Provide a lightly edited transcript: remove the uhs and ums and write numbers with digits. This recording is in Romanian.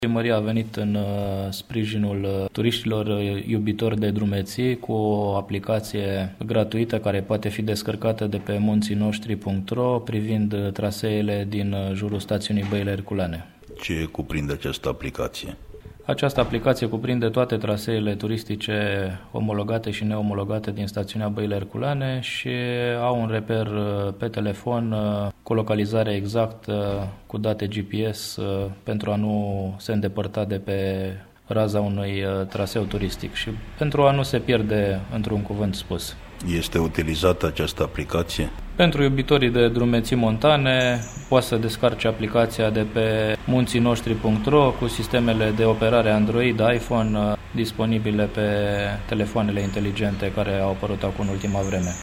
Primăria a venit în sprijinul turiștilor iubitori de drumeții cu o aplicație gratuită care poate fi descărcată de pe munținoștri.ro privind traseele din jurul stațiunii Băile Herculane. Ce cuprinde această aplicație? Această aplicație cuprinde toate traseele turistice omologate și neomologate din stațiunea Băile Herculane și au un reper pe telefon cu localizare exactă, cu date GPS pentru a nu se îndepărta de pe raza unui traseu turistic și pentru a nu se pierde într-un cuvânt spus. Este utilizată această aplicație? Pentru iubitorii de drumeții montane, poate să descarce aplicația de pe munținoștri.ro cu sistemele de operare Android, iPhone disponibile pe telefoanele inteligente care au apărut acum în ultima vreme.